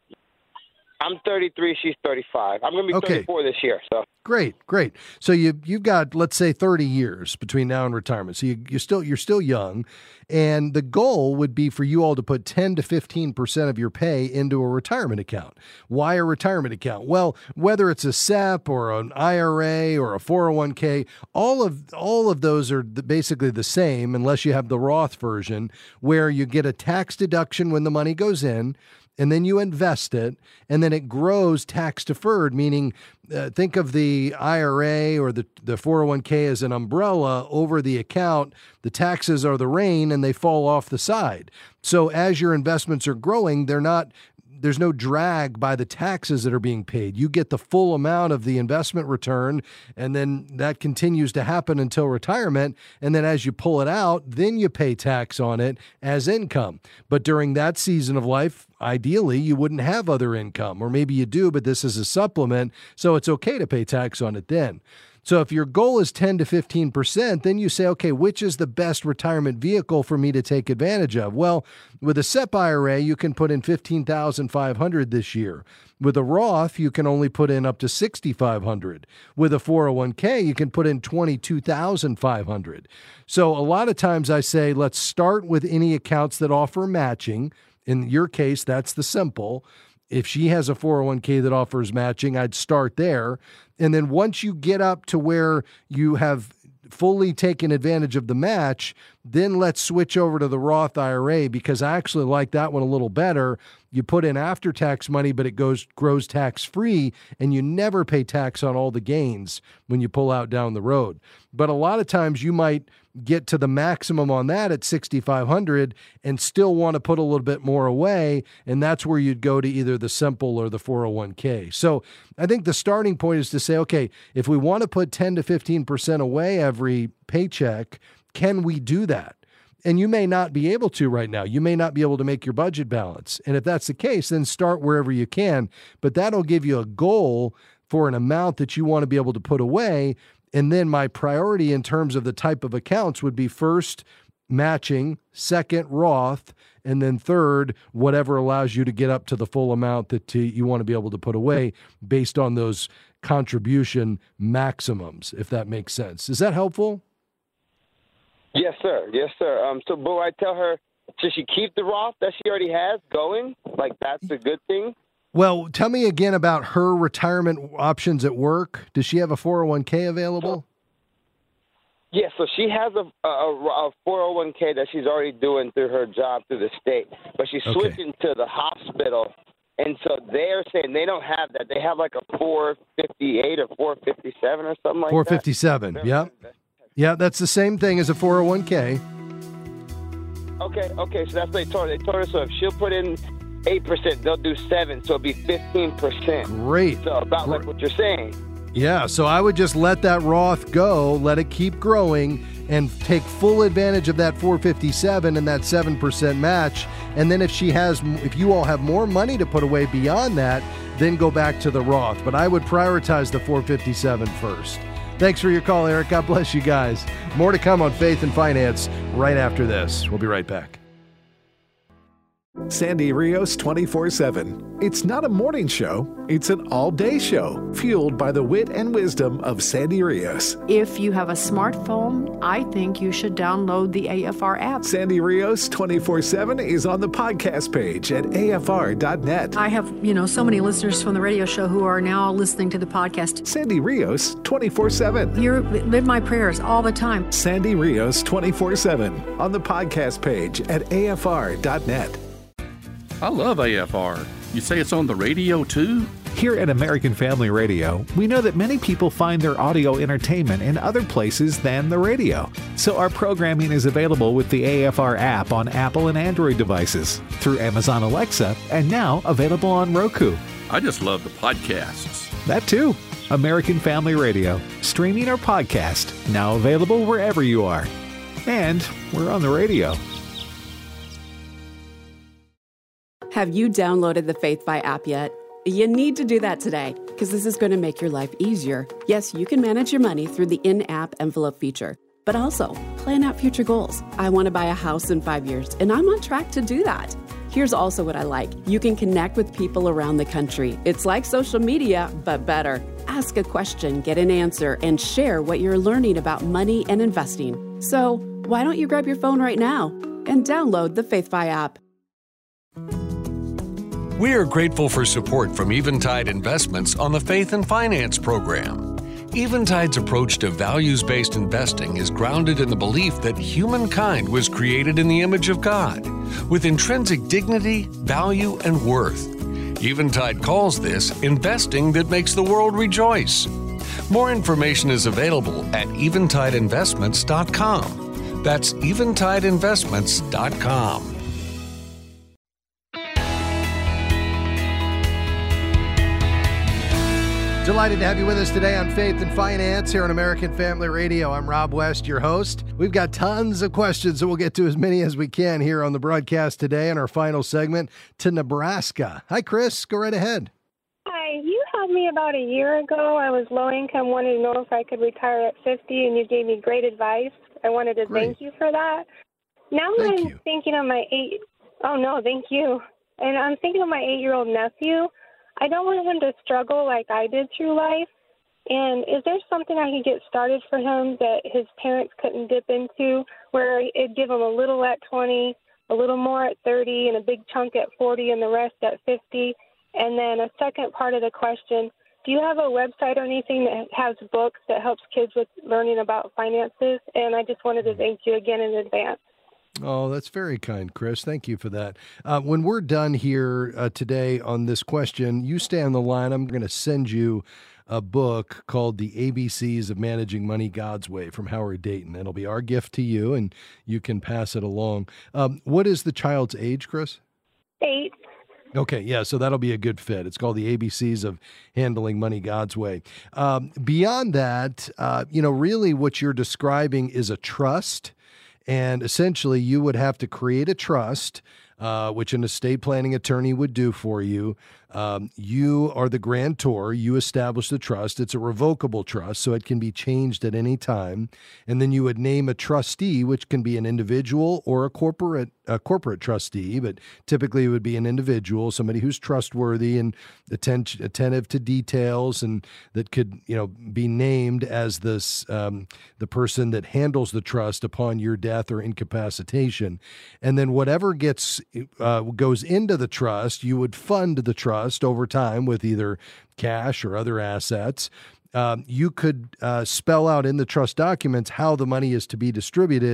I'm thirty-three, she's thirty-five. I'm going to be Okay. thirty-four this year. So Great, great. So you you've got, let's say, thirty years between now and retirement. So you, you're still you're still young, and the goal would be for you all to put ten to fifteen percent of your pay into a retirement account. Why a retirement account? Well, whether it's a S E P or an I R A or a four oh one k, all of all of those are the, basically the same, unless you have the Roth version, where you get a tax deduction when the money goes in, and then you invest it, and then it grows tax deferred, meaning uh, think of the I R A or the, the four oh one k as an umbrella over the account. The taxes are the rain, and they fall off the side. So as your investments are growing, they're not there's no drag by the taxes that are being paid. You get the full amount of the investment return, and then that continues to happen until retirement. And then as you pull it out, then you pay tax on it as income. But during that season of life, ideally, you wouldn't have other income, or maybe you do, but this is a supplement, so it's okay to pay tax on it then. So if your goal is ten to fifteen percent, then you say, okay, which is the best retirement vehicle for me to take advantage of? Well, with a S E P I R A, you can put in fifteen thousand five hundred dollars this year. With a Roth, you can only put in up to six thousand five hundred dollars. With a four oh one k, you can put in twenty-two thousand five hundred dollars. So a lot of times I say, let's start with any accounts that offer matching. In your case, that's the simple. If she has a four oh one k that offers matching, I'd start there. And then once you get up to where you have fully taken advantage of the match, then let's switch over to the Roth I R A, because I actually like that one a little better. You put in after-tax money, but it goes grows tax-free, and you never pay tax on all the gains when you pull out down the road. But a lot of times you might get to the maximum on that at six thousand five hundred dollars and still want to put a little bit more away, and that's where you'd go to either the simple or the four oh one k. So I think the starting point is to say, okay, if we want to put ten to fifteen percent away every paycheck, can we do that? And you may not be able to right now. You may not be able to make your budget balance. And if that's the case, then start wherever you can. But that'll give you a goal for an amount that you want to be able to put away. And then my priority in terms of the type of accounts would be first matching, second Roth, and then third, whatever allows you to get up to the full amount that you want to be able to put away based on those contribution maximums, if that makes sense. Is that helpful? Yes, sir. Yes, sir. Um, so, Bo, I tell her, should she keep the Roth that she already has going? Like, that's a good thing? Well, tell me again about her retirement options at work. Does she have a four oh one k available? Yeah, so she has a, a, a four oh one k that she's already doing through her job through the state, but she's Okay. switching to the hospital And so they're saying they don't have that. They have like a four fifty-eight or four fifty-seven or something like four that. fifty-seven, yep. Yeah, that's the same thing as a four oh one k. Okay, okay, so that's what they told her. They told her, so if she'll put in eight percent, they'll do seven, so it'll be fifteen percent. Great. So about Great. like what you're saying. Yeah, so I would just let that Roth go, let it keep growing, and take full advantage of that four fifty-seven and that seven percent match. And then if she has, if you all have more money to put away beyond that, then go back to the Roth. But I would prioritize the four fifty-seven first. Thanks for your call, Eric. God bless you guys. More to come on Faith and Finance right after this. We'll be right back. Sandy Rios twenty-four seven. It's not a morning show, it's an all-day show, fueled by the wit and wisdom of Sandy Rios. If you have a smartphone, I think you should download the A F R app. Sandy Rios twenty-four seven is on the podcast page at A F R dot net. I have, you know, so many listeners from the radio show who are now listening to the podcast. Sandy Rios twenty-four seven. You live my prayers all the time. Sandy Rios twenty-four seven on the podcast page at A F R dot net. I love A F R. You say it's on the radio too? Here at American Family Radio, we know that many people find their audio entertainment in other places than the radio. So our programming is available with the A F R app on Apple and Android devices, through Amazon Alexa, and now available on Roku. I just love the podcasts. That too. American Family Radio, streaming or podcast, now available wherever you are. And we're on the radio. Have you downloaded the FaithFi app yet? You need to do that today, because this is going to make your life easier. Yes, you can manage your money through the in-app envelope feature, but also plan out future goals. I want to buy a house in five years, and I'm on track to do that. Here's also what I like. You can connect with people around the country. It's like social media, but better. Ask a question, get an answer, and share what you're learning about money and investing. So why don't you grab your phone right now and download the FaithFi app? We are grateful for support from Eventide Investments on the Faith and Finance program. Eventide's approach to values-based investing is grounded in the belief that humankind was created in the image of God, with intrinsic dignity, value, and worth. Eventide calls this investing that makes the world rejoice. More information is available at eventide investments dot com. That's eventide investments dot com. Delighted to have you with us today on Faith and Finance here on American Family Radio. I'm Rob West, your host. We've got tons of questions, so we'll get to as many as we can here on the broadcast today in our final segment to Nebraska. Hi, Chris. Go right ahead. Hi. You had me about a year ago. I was low income, wanted to know if I could retire at fifty, and you gave me great advice. I wanted to Great. thank you for that. Now Thank I'm you. thinking of my eight. Oh, no, thank you. And I'm thinking of my eight-year-old nephew. I don't want him to struggle like I did through life. And is there something I could get started for him that his parents couldn't dip into, where it'd give him a little at twenty, a little more at thirty, and a big chunk at forty, and the rest at fifty? And then a second part of the question, do you have a website or anything that has books that helps kids with learning about finances? And I just wanted to thank you again in advance. Oh, that's very kind, Chris. Thank you for that. Uh, when we're done here uh, today on this question, you stay on the line. I'm going to send you a book called The A B Cs of Managing Money God's Way from Howard Dayton. It'll be our gift to you, and you can pass it along. Um, what is the child's age, Chris? Eight. Okay, yeah, so that'll be a good fit. It's called The A B Cs of Handling Money God's Way. Um, beyond that, uh, you know, really what you're describing is a trust. And essentially, you would have to create a trust, uh, which an estate planning attorney would do for you. Um, you are the grantor. You establish the trust. It's a revocable trust, so it can be changed at any time. And then you would name a trustee, which can be an individual or a corporate a corporate trustee, but typically it would be an individual, somebody who's trustworthy and atten- attentive to details, and that could, you know, be named as this um, the person that handles the trust upon your death or incapacitation. And then whatever gets uh, goes into the trust, you would fund the trust over time with either cash or other assets. Um, you could uh, spell out in the trust documents how the money is to be distributed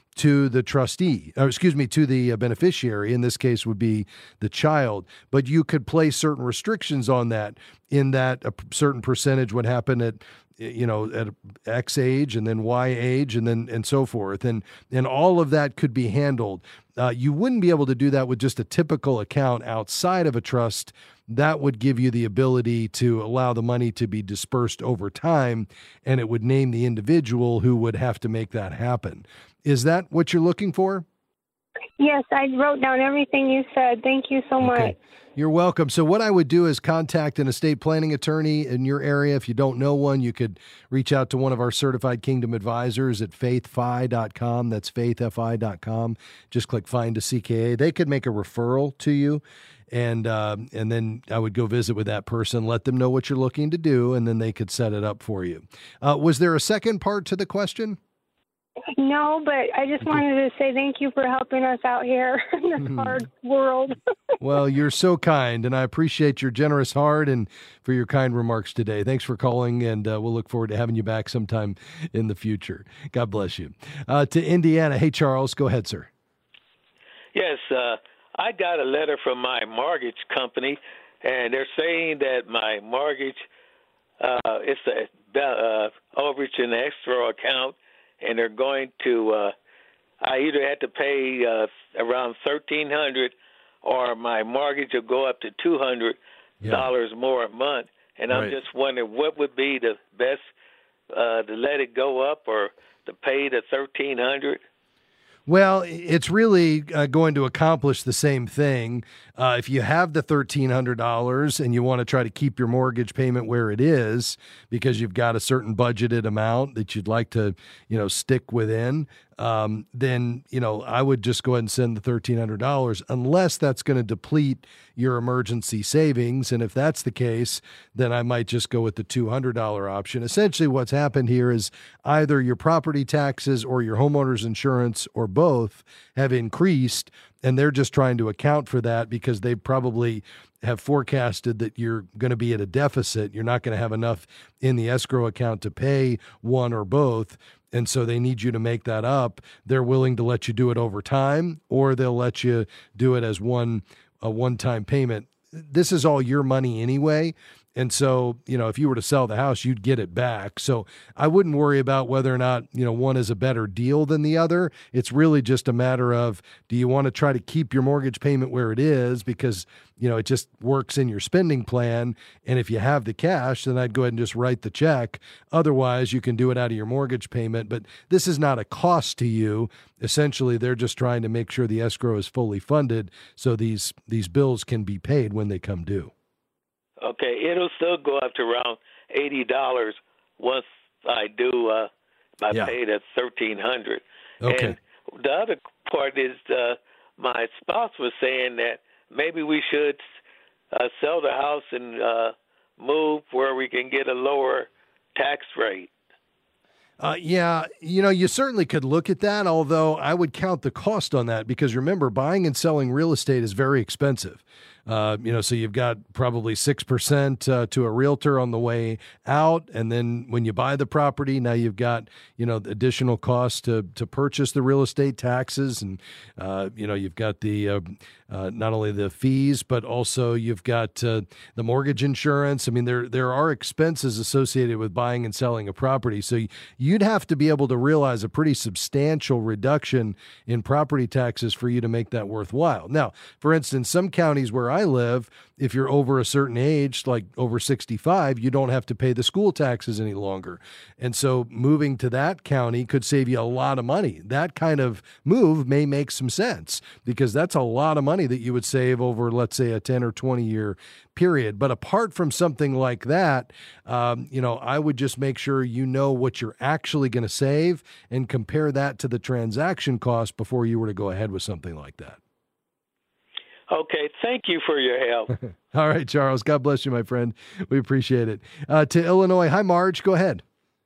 to the trustee, or excuse me, to the beneficiary. In this case would be the child, but you could place certain restrictions on that, in that a certain percentage would happen at, you know, at X age and then Y age and then and so forth. And and all of that could be handled. Uh, you wouldn't be able to do that with just a typical account outside of a trust. That would give you the ability to allow the money to be dispersed over time, and it would name the individual who would have to make that happen. Is that what you're looking for? Yes, I wrote down everything you said. Thank you so much. Okay. You're welcome. So what I would do is contact an estate planning attorney in your area. If you don't know one, you could reach out to one of our certified Kingdom advisors at faith fi dot com. That's faith fi dot com. Just click Find a C K A. They could make a referral to you, and uh, and then I would go visit with that person, let them know what you're looking to do, and then they could set it up for you. Uh, was there a second part to the question? No, but I just wanted to say thank you for helping us out here in this hard world. Well, you're so kind, and I appreciate your generous heart and for your kind remarks today. Thanks for calling, and uh, we'll look forward to having you back sometime in the future. God bless you. Uh, to Indiana. Hey, Charles, go ahead, sir. Yes, uh, I got a letter from my mortgage company, and they're saying that my mortgage, uh, it's a uh, overage in the escrow account, and they're going to, uh, I either have to pay uh, around thirteen hundred dollars or my mortgage will go up to two hundred dollars yeah. more a month. And I'm right. just wondering what would be the best uh, to let it go up or to pay the thirteen hundred dollars? Well, it's really uh, going to accomplish the same thing. Uh, if you have the thirteen hundred dollars and you want to try to keep your mortgage payment where it is because you've got a certain budgeted amount that you'd like to, you know, stick within, um, then, you know, I would just go ahead and send the thirteen hundred dollars unless that's going to deplete your emergency savings. And if that's the case, then I might just go with the two hundred dollars option. Essentially what's happened here is either your property taxes or your homeowner's insurance or both have increased, and they're just trying to account for that because they probably have forecasted that you're going to be at a deficit. You're not going to have enough in the escrow account to pay one or both. And so they need you to make that up. They're willing to let you do it over time, or they'll let you do it as one a one-time payment. This is all your money anyway. And so, you know, if you were to sell the house, you'd get it back. So I wouldn't worry about whether or not, you know, one is a better deal than the other. It's really just a matter of, do you want to try to keep your mortgage payment where it is because, you know, it just works in your spending plan. And if you have the cash, then I'd go ahead and just write the check. Otherwise, you can do it out of your mortgage payment. But this is not a cost to you. Essentially, they're just trying to make sure the escrow is fully funded so these these bills can be paid when they come due. Okay, it'll still go up to around eighty dollars once I do. Uh, I yeah. pay the thirteen hundred. Okay. And the other part is uh, my spouse was saying that maybe we should uh, sell the house and uh, move where we can get a lower tax rate. Uh, yeah, you know, you certainly could look at that, although I would count the cost on that because remember, buying and selling real estate is very expensive. Uh, you know, so you've got probably six percent uh, to a realtor on the way out. And then when you buy the property, now you've got, you know, additional costs to, to purchase the real estate taxes. And, uh, you know, you've got the, uh, uh, not only the fees, but also you've got uh, the mortgage insurance. I mean, there, there are expenses associated with buying and selling a property. So you'd have to be able to realize a pretty substantial reduction in property taxes for you to make that worthwhile. Now, for instance, some counties where I live, if you're over a certain age, like over sixty-five, you don't have to pay the school taxes any longer. And so moving to that county could save you a lot of money. That kind of move may make some sense because that's a lot of money that you would save over, let's say, a ten or twenty year period. But apart from something like that, um, you know, I would just make sure you know what you're actually going to save and compare that to the transaction cost before you were to go ahead with something like that. Okay, thank you for your help. All right, Charles. God bless you, my friend. We appreciate it. Uh, to Illinois. Hi, Marge. Go ahead.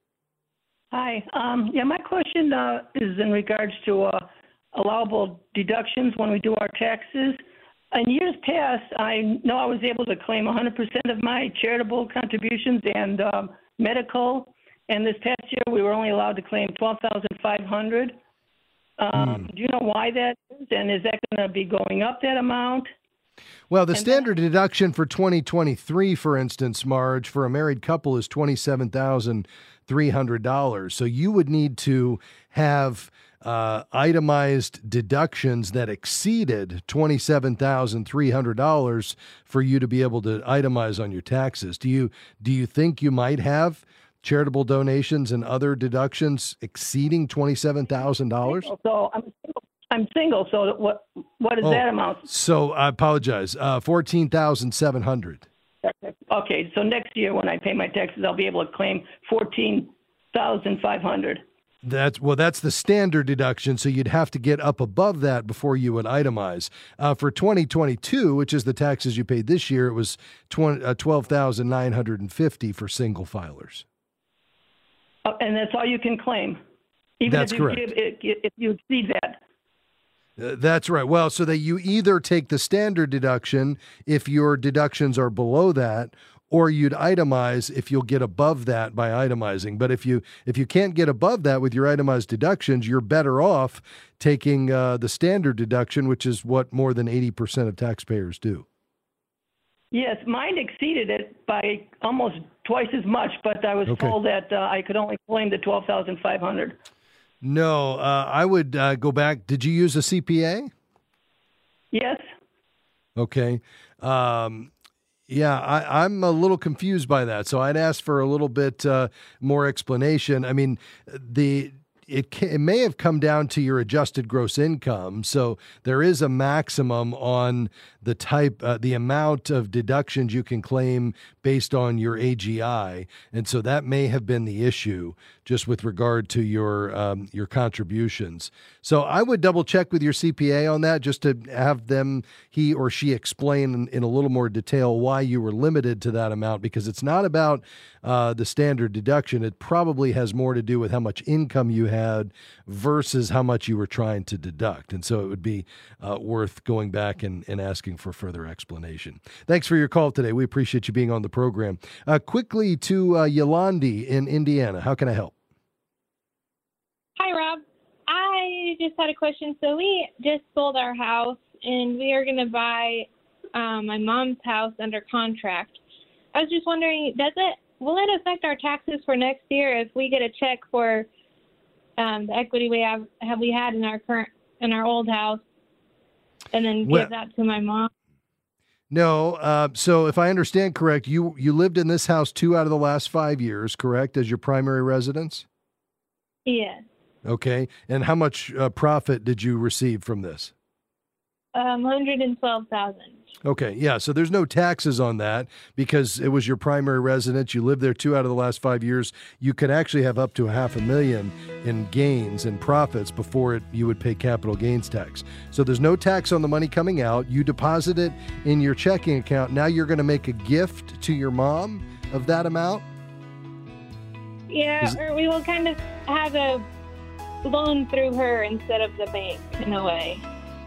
Hi. Um, yeah, my question uh, is in regards to uh, allowable deductions when we do our taxes. In years past, I know I was able to claim one hundred percent of my charitable contributions and um, medical. And this past year, we were only allowed to claim twelve thousand five hundred dollars. Um, Hmm. Do you know why that is? And is that going to be going up that amount? Well, the standard deduction for twenty twenty-three, for instance, Marge, for a married couple is twenty-seven thousand three hundred dollars. So you would need to have uh, itemized deductions that exceeded twenty-seven thousand three hundred dollars for you to be able to itemize on your taxes. Do you do you think you might have charitable donations and other deductions exceeding twenty-seven thousand dollars? So I'm single, I'm single. So what what is Oh, that amount? So I apologize. Uh, fourteen thousand seven hundred. Okay, so next year when I pay my taxes, I'll be able to claim fourteen thousand five hundred. That's well, that's the standard deduction. So you'd have to get up above that before you would itemize. Uh, for twenty twenty-two, which is the taxes you paid this year, it was uh, twelve thousand nine hundred fifty for single filers. Uh, and that's all you can claim, even That's if you correct. give, if, if you exceed that. Uh, that's right. Well, so that you either take the standard deduction if your deductions are below that, or you'd itemize if you'll get above that by itemizing. But if you if you can't get above that with your itemized deductions, you're better off taking uh, the standard deduction, which is what more than eighty percent of taxpayers do. Yes, mine exceeded it by almost twice as much, but I was Okay. told that uh, I could only claim the twelve thousand five hundred. No, uh, I would uh, go back. Did you use a C P A? Yes. Okay. Um, yeah, I, I'm a little confused by that. So I'd ask for a little bit uh, more explanation. I mean, the it, ca- it may have come down to your adjusted gross income. So there is a maximum on the type, uh, the amount of deductions you can claim based on your A G I. And so that may have been the issue just with regard to your um, your contributions. So I would double check with your C P A on that just to have them, he or she explain in, in a little more detail why you were limited to that amount, because it's not about uh, the standard deduction. It probably has more to do with how much income you had versus how much you were trying to deduct. And so it would be uh, worth going back and, and asking for further explanation. Thanks for your call today. We appreciate you being on the program. Uh, quickly to uh, Yolandi in Indiana. How can I help? Hi, Rob. I just had a question. So we just sold our house, and we are going to buy um, my mom's house under contract. I was just wondering, does it will it affect our taxes for next year if we get a check for um, the equity we have have we had in our current in our old house, and then Well- give that to my mom? No. Uh, so if I understand correct, you, you lived in this house two out of the last five years, correct, as your primary residence? Yes. Okay. And how much uh, profit did you receive from this? Um, one hundred and twelve thousand. Okay. Yeah. So there's no taxes on that because it was your primary residence. You lived there two out of the last five years. You could actually have up to a half a million in gains and profits before it, you would pay capital gains tax. So there's no tax on the money coming out. You deposit it in your checking account. Now you're going to make a gift to your mom of that amount. Yeah, Is- or we will kind of have a loan through her instead of the bank in a way.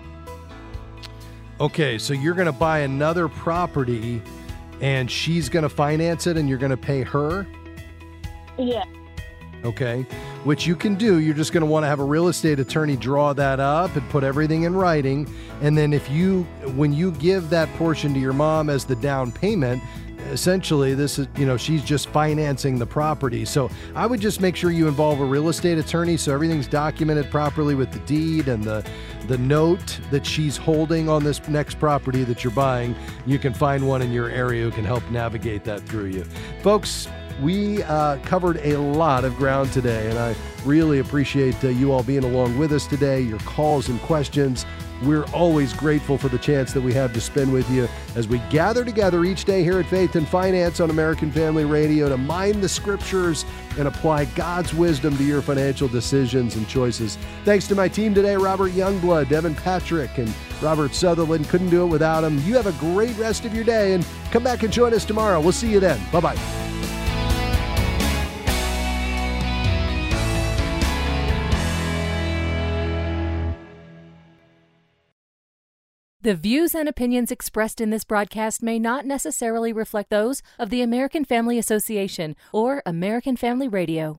Okay, so you're going to buy another property and she's going to finance it and you're going to pay her? Yeah. Okay, which you can do. You're just going to want to have a real estate attorney draw that up and put everything in writing. And then if you, when you give that portion to your mom as the down payment, essentially this is, you know, she's just financing the property. So I would just make sure you involve a real estate attorney so everything's documented properly with the deed and the the note that she's holding on this next property that you're buying. You can find one in your area who can help navigate that through you. Folks, we uh, covered a lot of ground today, and I really appreciate uh, you all being along with us today, your calls and questions. We're always grateful for the chance that we have to spend with you as we gather together each day here at Faith and Finance on American Family Radio to mine the scriptures and apply God's wisdom to your financial decisions and choices. Thanks to my team today, Robert Youngblood, Devin Patrick, and Robert Sutherland. Couldn't do it without them. You have a great rest of your day, and come back and join us tomorrow. We'll see you then. Bye-bye. The views and opinions expressed in this broadcast may not necessarily reflect those of the American Family Association or American Family Radio.